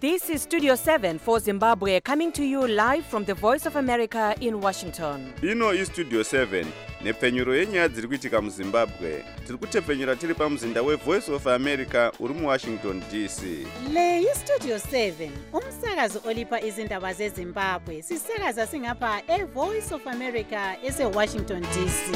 This is Studio 7 for Zimbabwe, coming to you live from the Voice of America in Washington. Ino iStudio 7 nepfenyuro yenyaya dziri kuitika muZimbabwe. Tiri kutepfenyura tiri pamuzinda weVoice of America uri muWashington DC. Le iStudio 7 umsakazo olipa izindaba zeZimbabwe. Sisakaza singapha eVoice of America eseWashington DC.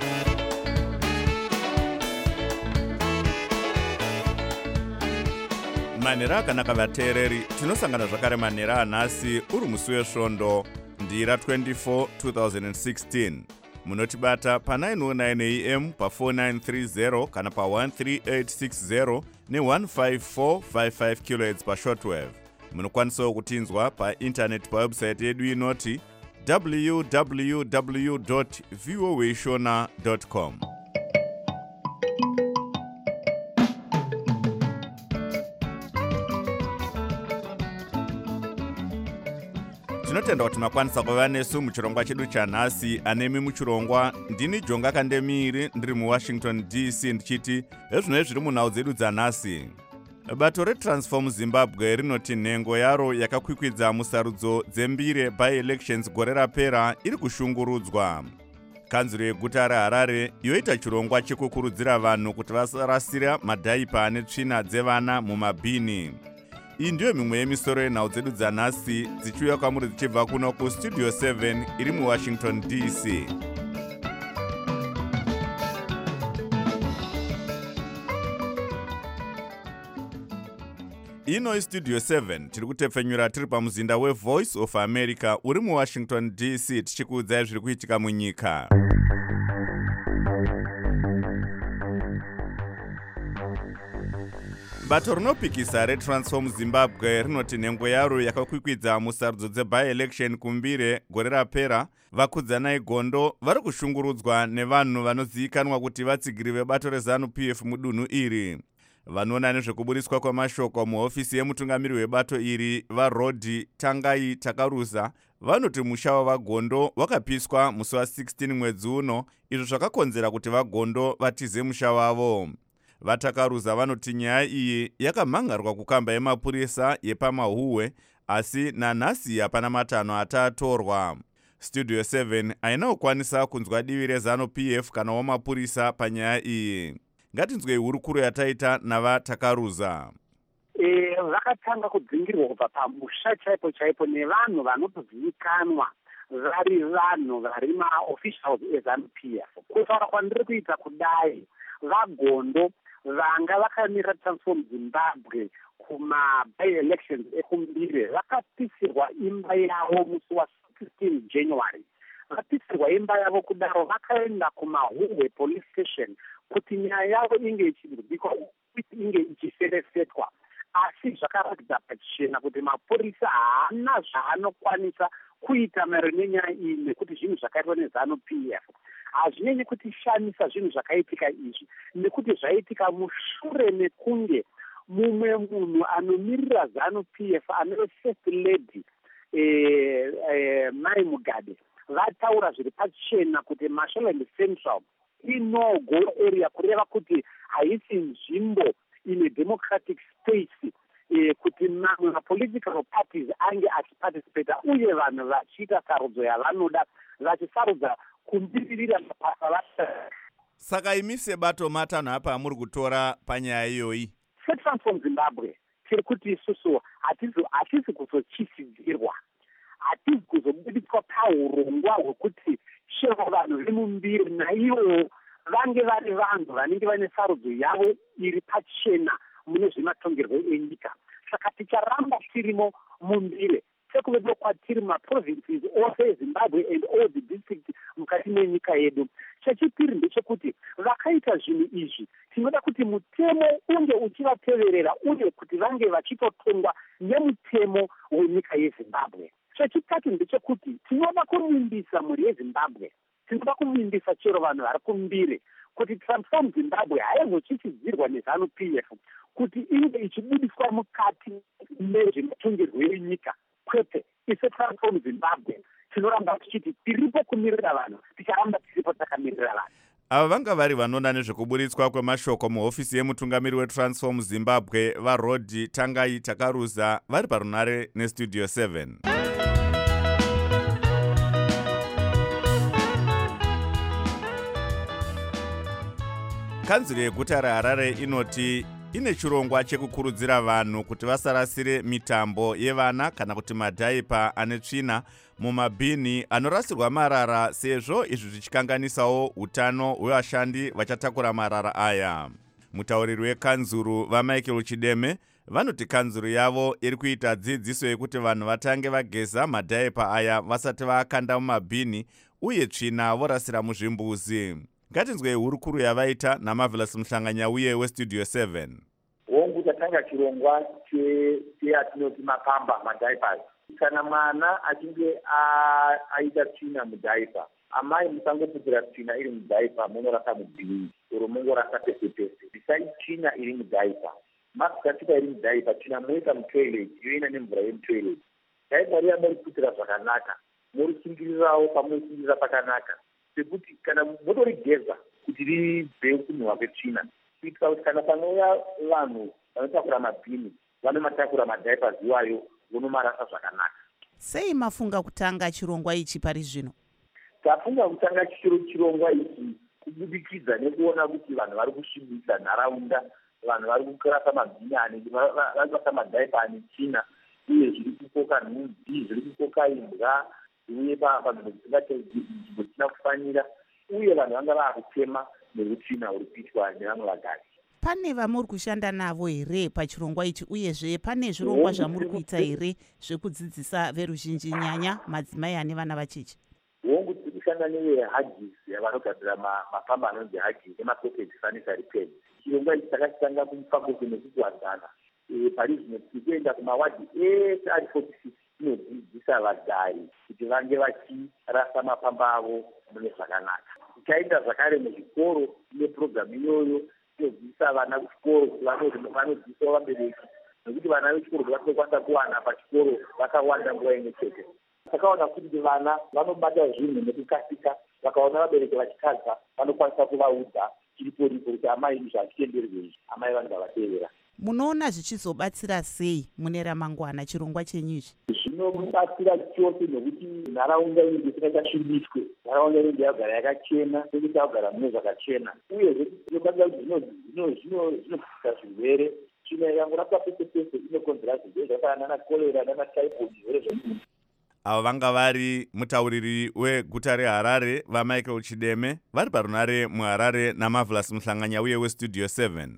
Manera akanaka vateereri, tinosangana zvakare manera anhasi uri musi wesvondo ndira 24 2016. Munotibata pa 909 AM pa 4930 kana pa 13860 ne 15455 kHz pa shortwave. Munokwanisawo kutinzwa pa internet pa website yedu inoti www.voashona.com. Tinotenda kuti makwanisa kuva nesu muchirongwa chedu chanhasi. Anemi muchirongwa ndini Jonga Kandemiri ndiri muWashington DC ndichiti ezvinoi zviri munhau dzedu dzanhasi. Bato reTransform Zimbabwe rinoti nhengo yaro yakakwikwidza musarudzo dzembire by-elections gore rapera iri kushungurudzwa. Kanzuro yeguta reHarare yoita chirongwa chekukurudzira vanhu kuti vasarasira madhaipa ane tsvina dzevana mumabhini. Iyi ndiyo mimwe yemisoro yenhau dzedu dzanhasi dzichiuya kwamuri dzichibva kuno kuStudio 7 iri muWashington DC. Ino iStudio 7 tiri kutepfenyura tiri pamuzinda weVoice of America uri muWashington DC tichikuudzai zviri kuitika munyika. Bato rinopikisa reTransform Zimbabwe rinoti nhengo yaro yakakwikwidza musarudzo dzeby-election kumbire gore rapera. Vakudzanai gondo vari kushungurudzwa nevanhu vanozivikanwa kuti vatsigiri vebato reZANU-PF mudunhu iri. Vanoona nezvekuburiswa kwamashoko muhofisi yemutungamiri webato iri vaRodi Tangai Takarusa vanoti musha wavagondo wakapiswa musi wa16 mwedzi uno, izvo zvakakonzera kuti vagondo vatize musha wavo. Vatakaruza vanoti nyaya iyi yakamhangarwa kukamba yemapurisa yepamahuwe, asi nanhasi hapana matanho atatorwa. Studio 7 haina kukwanisa kunzwa divi reZANU-PF kana wamapurisa panyaya iyi. Ngatinzwei hurukuro yataita navatakaruza. Vakatanga kudzingirwa kubva pamusha chaipo nevanhu vanotozivikanwa vari vanhu vari maofficials eZANU-PF. Kutaura kwandiri kuita kudai, vagondo vanga vakamirira Transform Zimbabwe kuma-by-elections ekumbire vakapisirwa imba yavo musi wa16 January. Vapisirwa imba yavo kudaro vakaenda kumahuwe police station kuti nyaya yavo inge ichibikwa inge ichiseresetwa. Asi zvakaratidza pachena kuti mapurisa haana zvaanokwanisa kuita maererano nenyaya iyi nekuti zvinhu zvakaitwa neZANU-PF hazvinyanyi kutishamisa zvinhu zvakaitika izvi, nekuti zvaitika mushure mekunge mumwe munhu anomirira ZANU-PF anove First Lady Mai Mugabe vataura zviri pachena kuti Mashonaland Central inogo area, kureva kuti haisi nzvimbo ine democratic space kuti mamwe mapolitical parties ange achiparticipata uye vanhu vachiita sarudzo yavanoda vachisarudza kumbiririra mabasa. Saka imi sebato matanho apa amuri kutora panyaya iyoyi? SeTransform Zimbabwe tiri kuti isusu hatisi kuzochisidzirwa, hatisi kuzobudiswa paurongwa hwekuti chero vanhu vemumbiri naivo vange vari vanhu vanenge vane sarudzo yavo iri pachena mune zvematongerwo enyika. Saka ticharamba tirimo mumbire sekuvedo kwatiri maprovinces ose eZimbabwe and all the districts mukati menyika yedu. Chechipiri ndechekuti vakaita zvinhu izvi tinoda kuti mutemo unge uchivateverera uye kuti vange vachitotongwa nemutemo wenyika yeZimbabwe. Chechitatu ndechekuti tinoda kuvimbisa mhuri yeZimbabwe, tinoda kuvimbisa chero vanhu vari kumbire kuti Transform Zimbabwe haizochisidzirwa neZANU-PF kuti inge ichibudiswa mukati mezvematongerwo enyika. Kwete, ise Transform Zimbabwe tinoramba tichiti tiripo kumirira vanhu, ticharamba tiripo takamirira vanhu. Ava vanga vari vanoona nezvekuburitswa kwemashoko muhofisi yemutungamiri weTransform Zimbabwe vaRod Tangai Takaruza vari parunare neStudio 7. Kanzuro yeguta reHarare inoti ine chirongwa chekukurudzira vanhu kuti vasarasire mitambo yevana kana kuti madhaipa ane tsvina mumabhini anorasirwa marara, sezvo izvi zvichikanganisawo utano hwevashandi vachatakura marara aya. Mutauriri wekanzuru vaMichael Chideme vanoti kanzuru yavo iri kuita dzidziso yekuti vanhu vatange vageza madhaipa aya vasati vaakanda mumabhini uye tsvina vorasira muzvimbuzi. Ngatinzwe hurukuru yavaita naMarvelous Muhlanganyauye weStudio 7. Hongu tatanga chirongwa cheatinoti mapamba madhaipers. Kana mwana achinge aita tsvina mudhaipa, amai musangoputira tsvina iri mudhaipa munorasa mubhini oro mungorasa pese pese. Bisai tsvina iri mudhaipa. Masikatika iri mudhaipa, tsvina moisa mutoilet, yoina nemvura yemutoilet. Dhaipa riya moriputira zvakanaka, morisungirirawo pamorisungirira pakanaka. Sekuti kana motorigeza kuti ribve kunhuhwa kwetsvina, kuitira kuti kana panouya vanhu vanotakura mabhini vanomatakura madhaipa iwayo vonomarasa zvakanaka. Sei mafunga kutanga chirongwa ichi pari zvino? Tafunga kutanga chirongwa ichi kubudikidza nekuona kuti vanhu vari kusvibisa nharaunda, vanhu vari kurasa mabhini vari kurasa madhaipa ane tsvina, uye zviri kukoka nhumbi, zviri kukoka imbwa, uye panzvimbo dzisina kufanira, uye vanhu vanga vaakutema neutsvina huri kuitwa nevamwe vagari. Pane vamuri kushanda navo here pachirongwa ichi, uyezve pane zvirongwa zvamuri kuita here zvekudzidzisa veruzhinji, nyanya madzimai ane vana vacheche? Hongu tiri kushanda nevehagis vanogadzira mapamba anonzi hagis emapocket sanitary pads. Chirongwa ichi takachitanga kumufambose nekugwadzana. Pari zvino tiri kuenda kumawadhi ese ari 46 tinodzidzisa vagari kuti vange vachirasa mapamba avo mune zvakanaka. Tichaenda zvakare muzvikoro nepurogiramu iyoyo tinodzidzisa vana kuchikoro, vanodzidzisa vabereki nekuti vana vechikoro vatinokwanisa kuwana pachikoro vakawanda nguva imwe chete. Takaona kuti vana vanobata zvinhu nekukasika, vakaona vabereki vachitadza vanokwanisa kuvaudza chiripo kuti amai zvachitenderwei, amai vanhu vavateerera. Munoona zvichizobatsira sei mune ramangwana chirongwa chenyu ichi? Zvinobatsira chose nekuti nharaunda inenge isingachasvibiswe, nharaunda inenge yagara yakachena, inenge yagara mune zvakachena, uye zvinobatsira kuti zvinobvisa zvirwere. Tsvina ikangorapwa pese pese inokonzera zvirwere zvakafanana nana korera nana typhoid, zvirwere zvemumhu. Avo vanga vari mutauriri weguta reHarare vaMichael Chideme vari parunare muHarare naMarvelous Muhlanganyauye weStudio 7.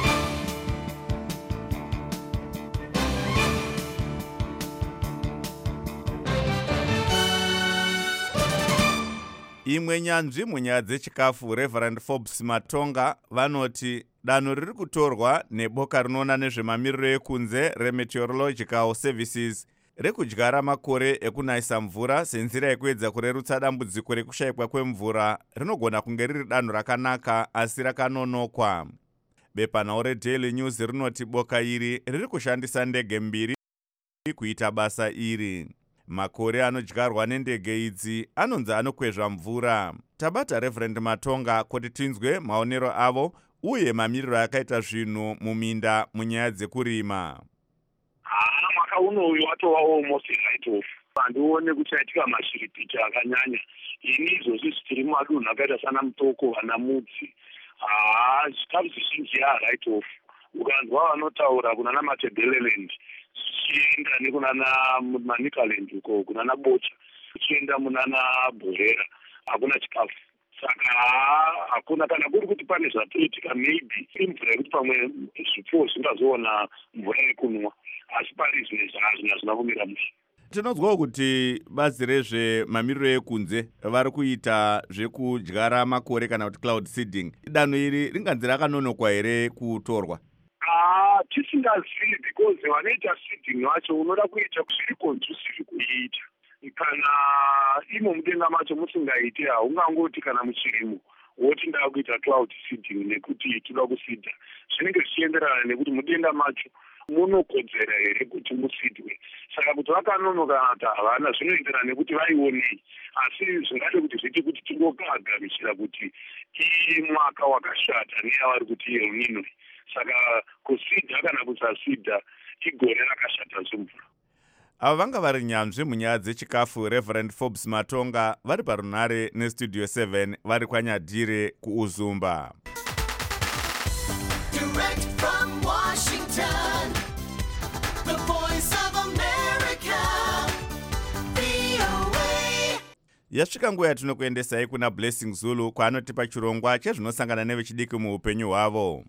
Imwe nyanzvi munyaya dzechikafu, Reverend Forbes Matonga, vanoti danho riri kutorwa neboka rinoona nezvemamiriro ekunze reMeteorological Services rekudyara makore ekunayisa mvura senzira yekuedza kurerutsa dambudziko rekushayikwa kwemvura rinogona kunge riri danho rakanaka asi rakanonokwa. Bepanhau reDaily News rinoti boka iri riri kushandisa ndege mbiri kuita basa iri. Makore anodyarwa nendege idzi anonzi anokwezva mvura. Tabata Reverend Matonga kuti tinzwe maonero avo uye mamiriro akaita zvinhu muminda munyaya dzekurima. Mwaka uno uyu watovawo almost right off. Handione kuchaitika mashiripiti akanyanya. Ini izvozvi zvitiri mumadunhu akaita sana Mutoko, vana Mudzi. Zvikafu zvizhinji right off. Ukanzwa vanotaura kunana Matebeleland, zvichienda nekunana Manicaland uko kunana Bocha, zvichienda munana Bhorera, hakuna chikafu. Saka hakuna, kana kuri kuti pane zvatoitika maybe imvura yekuti pamwe zvipfuwo zvingazoona mvura yekunwa, asi pari zvimwe hazvina kumira musha. Tinonzwawo kuti bazi rezvemamiriro ekunze vari kuita zvekudyara makore kana kuti cloud seeding. Danho iri ringanzi rakanonokwa here kutorwa? Tisingazivi, because vanoita seeding vacho unoda kuita zviri conducive kuita. Kana imo mudenga macho musingaiti, haungangoti kana muchirimo woti ndava kuita cloud seeding nekuti toda kusidha. Zvinenge zvichienderana nekuti mudenga macho munokodzera here kuti musidwe. Saka kuti vakanonoka kana havana zvinoenderana nekuti vaionei, asi zvingade kuti zviite kuti tingogagamishira kuti mwaka wakashata neavari kuti El Nino. Saka kusidha kana kusasidha igore rakashata semvura. Ava vanga vari nyanzvi munyaya dzechikafu Reverend Forbes Matonga vari parunare nestudio 7 vari kwaNyadire kuUzumba. Direct from Washington, the voice of America, VOA. Yasvika nguva yatinokuendesai kuna Blessing Zulu kwaanotipa chirongwa chezvinosangana nevechidiki muupenyu hwavo.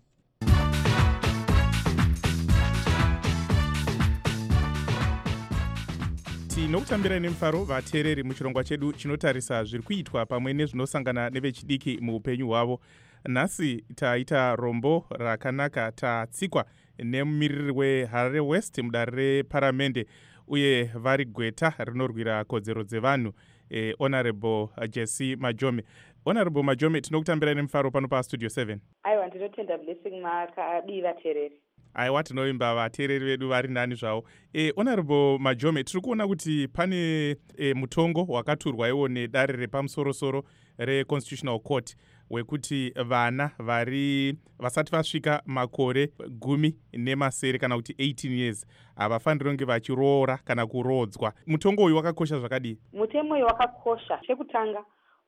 Tinokutambira nemufaro vateereri muchirongwa chedu chinotarisa zviri kuitwa pamwe nezvinosangana nevechidiki muupenyu hwavo. Nhasi taita rombo rakanaka tatsikwa nemumiriri weHarare West mudare reparamende uye vari gweta rinorwira kodzero dzevanhu Honorable Jesse Majome. Honorable Majome, tinokutambira nemufaro pano pastudio 7. Aiwa, ndinotenda Blessing makadii vateereri. Aiwa, tinoimba vateereri vedu vari nani zvavo. Honorable Majome, tiri kuona kuti pane mutongo wakaturwa iwo nedare repamusoro-soro reConstitutional Court wekuti vana vasati vasvika makore 18 kana kuti 18 years havafaniri kunge vachiroora kana kurodzwa. Mutongo uyu wakakosha zvakadii? Mutemo uyu wakakosha. Chekutanga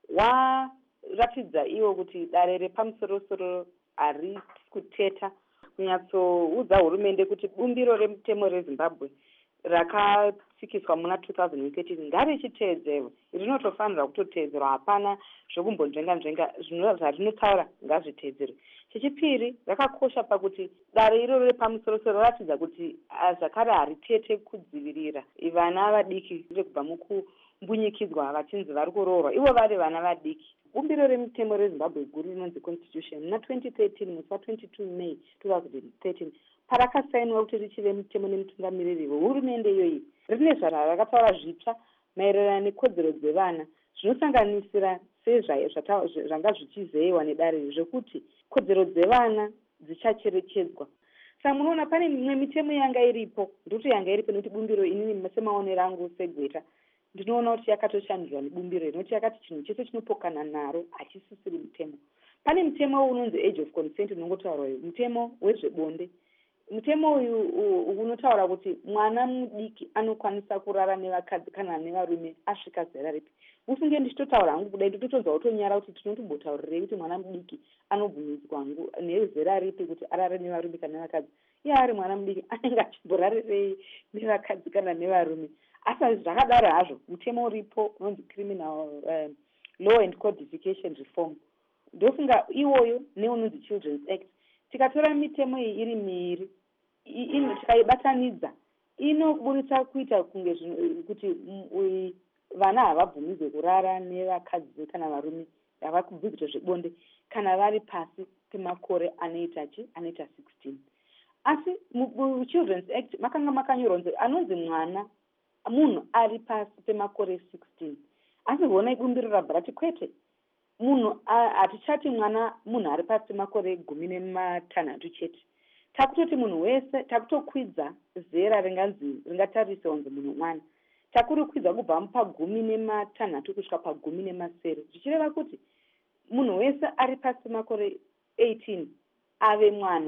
waratidza iwo kuti dare repamusoro-soro hari kuteta kunyatsoudza hurumende kuti bumbiro remutemo reZimbabwe rakatsikiswa muna 2013 ngarichiteedzerwe. Rinotofanira kutoteedzerwa, hapana zvokumbonzvenga-nzvenga zvarinotaura ngazviteedzerwe. Chechipiri, rakakosha pakuti dare iroro repamusoro-soro ratidza kuti zvakare haritete kudzivirira vana vadiki kubva mukumbunyikidzwa vachinzi vari kuroorwa ivo vari vana vadiki. Bumbiro remutemo reZimbabwe guru rinonzi Constitution muna 2013 musi wa22 May 2013 parakasainwa kuti richive mutemo nemutungamiriri wehurumende iyoyi rine zvarakataura zvitsva maererano nekodzero dzevana zvinosanganisira sezvanga zvichizeyiwa nedare zvekuti kodzero dzevana dzichacherechedzwa. Saka munoona pane mimwe mitemo yanga iripo, ndoto yanga iripo nekuti bumbiro inini semaonero angu segweta ndinoona kuti yakatoshandurwa nebumbiro nekuti yakati chinhu chese chinopokana naro hachisisiri mutemo. Pane mutemo unonzi Age of Consent unongotaura uyu, mutemo wezvebonde. Mutemo uyu unotaura kuti mwana mudiki anokwanisa kurara nevakadzi kana nevarume asvika zera ripi. Usunge ndichitotaura hangu kudai ndototonzwa kutonyara kuti tinotombotaurireyi kuti mwana mudiki anobvumidzwa nezera ripi kuti arare nevarume kana nevakadzi. Iye ari mwana mudiki anenge achimborarirei nevakadzi kana nevarume. Asi zvakadaro hazvo mutemo uripo unonzi Criminal Law and Codification Reform. Ndofunga iwoyo neunonzi Children's Act. Tikatora mitemo iyi iri miiri tikaibatanidza inoburitsa kuita kunge kuti vana havabvumidzwe kurara nevakadzi kana varume havabvumidzwe zvebonde kana vari pasi pemakore anoita 16. Asi muChildren's Act makanga makanyorwa anonzi mwana munhu ari pasi pemakore 16. Asi huona bumbiro rabva rati kwete, munhu hatichati munhu ari pasi pemakore 16 chete. Takutoti munhu wese, takutokwidza zera ringatarisa kunzi munhu mwana. Takurikwidza kubva pa16 kusvika pa17, zvichireva kuti munhu wese ari pasi pemakore 18 ave mwana.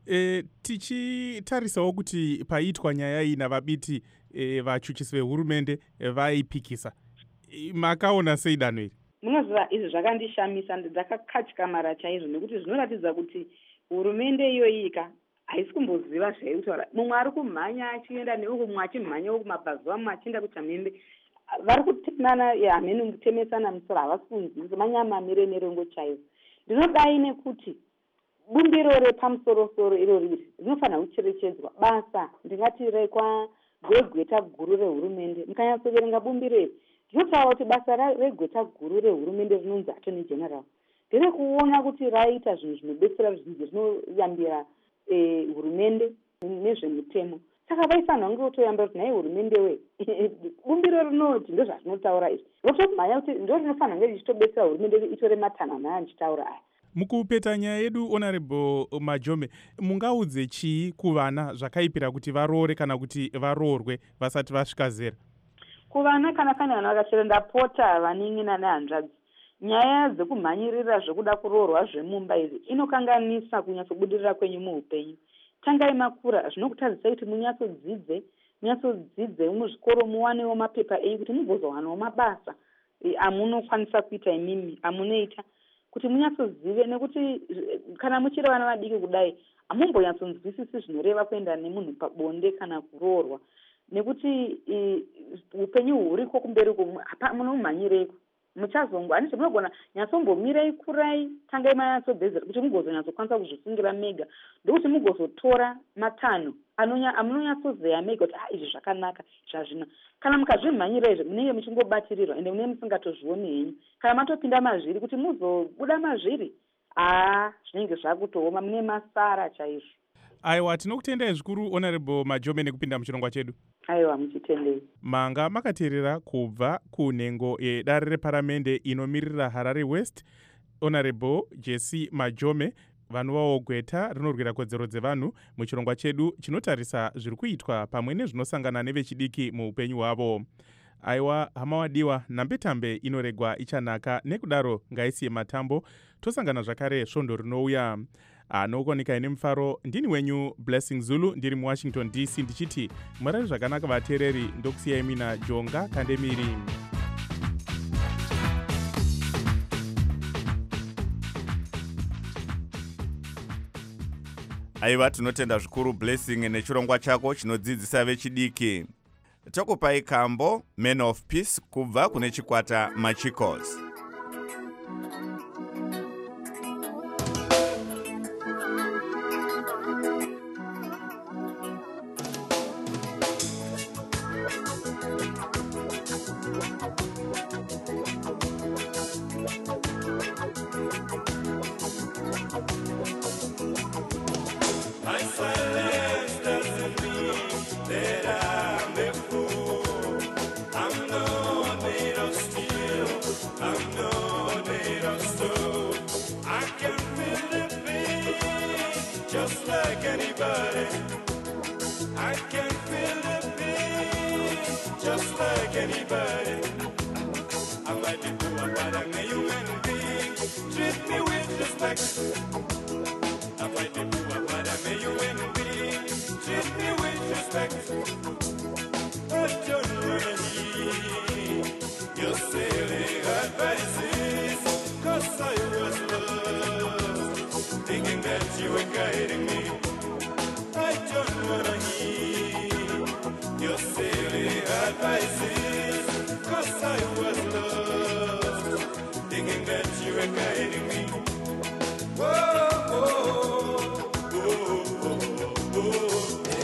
Tichitarisawo kuti paitwa nyaya iyi navabiti vachuchisi vehurumende vaipikisa, makaona sei danho iri? Munoziva izvi zvakandishamisa, ndakakatyamara chaizvo nekuti zvinoratidza kuti hurumende iyoyika haisi kumboziva zvaitaura. Mumwe ari kumhanya achienda neuko, mumwe achimhanya kumabhazi amwe achienda kuchamhembe. Vari kutemana hamene kutemesana musoro, havasi kunzwisisa manyama amire nerongo chaivo. Ndinodai nekuti bumbiro repamusoro-soro iro riri rinofanira kucherechedzwa. Basa ndingati gweta guru rehurumende, mukanyatsoverenga bumbiro iri rinotaura kuti basa regweta guru rehurumende rinonzi Attorney General nderekuona kuti raita zvinhu zvinobetsera zvizhinji zvinoyambira hurumende nezvemutemo. Saka vaifanira kunge votoyambira kuti nai hurumende we bumbiro rinoti ndozvazvinotaura izvi, votomhanya kuti ndo rinofanira kunge richitobetsera hurumende itore matanhana andichitaura aya. Mukupeta nyaya yedu, Honorable Majome, mungaudze chii kuvana zvakaipira kuti varoore kana kuti varoorwe vasati vasvika zera? Kuvana kana pane vanhu vakachera, ndapota vanin'ina nehanzvadzi, nyaya dzekumhanyirira zvekuda kuroorwa zvemumba idzi inokanganisa kunyatsobudirira kwenyu muupenyu. Tangai makura zvinokutadzisa kuti munyatsodzidze muzvikoro muwanewo mapepa enyu kuti mugozowanawo mabasa amunokwanisa kuita imimi amunoita kuti munyatsozive, nekuti kana muchiri vana vadiki kudai hamumbonyatsonzwisisi zvinoreva kuenda nemunhu pabonde kana kuroorwa, nekuti upenyu huriko kumberiko munomhanyireko muchazongo handiti munogona nyatsombomirai kurai tangai manyatsobhezera kuti mugozonyatsokwanisa kuzvifungira mega, ndokuti mugozotora matanho amunonyatsozeya mega kuti izvi zvakanaka zvazvino. Kana mukazvimhanyira izvi munenge muchingobatirirwa ende munenge musingatozvioni henyu. Kana matopinda mazviri kuti muzobuda mazviri zvinenge zvakutooma, mune masara chaizvo. Aiwa, tinokutendai zvikuru Honorable Majome nekupinda muchirongwa chedu. Aiwa, muchitendei. Manga makateerera kubva kunhengo yedare reparamende inomirira Harare West, Honorable Jesse Majome, vanhuvawo gweta rinorwira kodzero dzevanhu muchirongwa chedu chinotarisa zviri kuitwa pamwe nezvinosangana nevechidiki muupenyu hwavo. Aiwa, hama wadiwa, nambetambe inoregwa ichanaka, nekudaro ngaisiye matambo, tosangana zvakare svondo rinouya. Anokuoneka ine mufaro, ndini wenyu Blessing Zulu, ndiri muWashington DC ndichiti murari zvakanaka vateereri, ndokusiyai mina Jonga Kandemiri. Aiva, tinotenda zvikuru Blessing nechirongwa chako chinodzidzisa vechidiki. Tokupai kambo Men of Peace kubva kune chikwata Machicos. Just like anybody, I can feel the pain. Just like anybody, I might be poor, but I'm a human being. Treat me with respect. I might be poor, but I'm a human being. Treat me with respect. I don't wanna hear your silly advices, 'cause I was lost, thinking that you were guiding me. I don't wanna hear your silly advices, 'cause I was lost, thinking that you were guiding me. Whoa, whoa, whoa, whoa, whoa.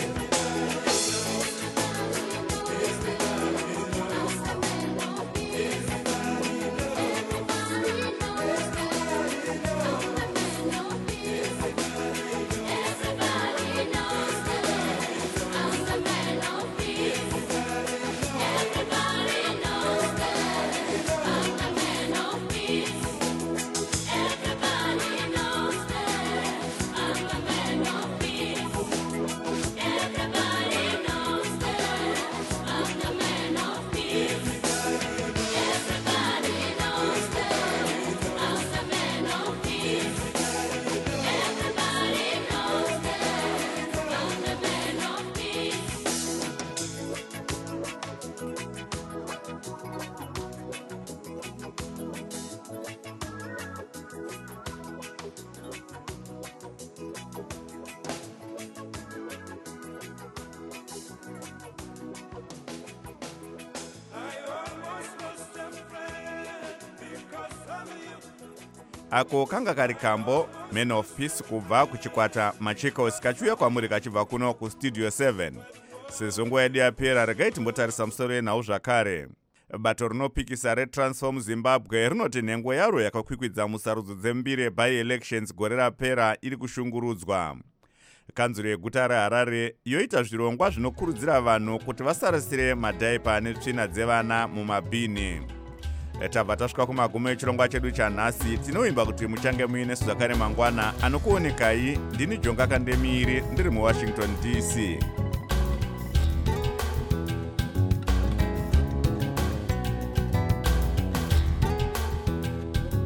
Ako kanga kari kambo Men of Peace kubva kuchikwata Machicos kachiuya kwamuri kachibva kuno kustudio 7. Sezongo yedu yapera regai timbotarisa musoro yenhau zvakare. Bato rinopikisa reTransform Zimbabwe rinoti nhengo yaro yakakwikwidza musarudzo dzembiri by-elections gore rapera iri kushungurudzwa. Kanzuro yeguta reHarare yoita zvirongwa zvinokurudzira vanhu kuti vasarasire madhaipa netsvina dzevana mumabhini. Tabva tasvika kumagumo echirongwa chedu chanhasi. Tinoimba kuti muchange muinesu zvakare mangwana. Anokuonekai ndini Jonga Kandemiri ndiri muWashington DC.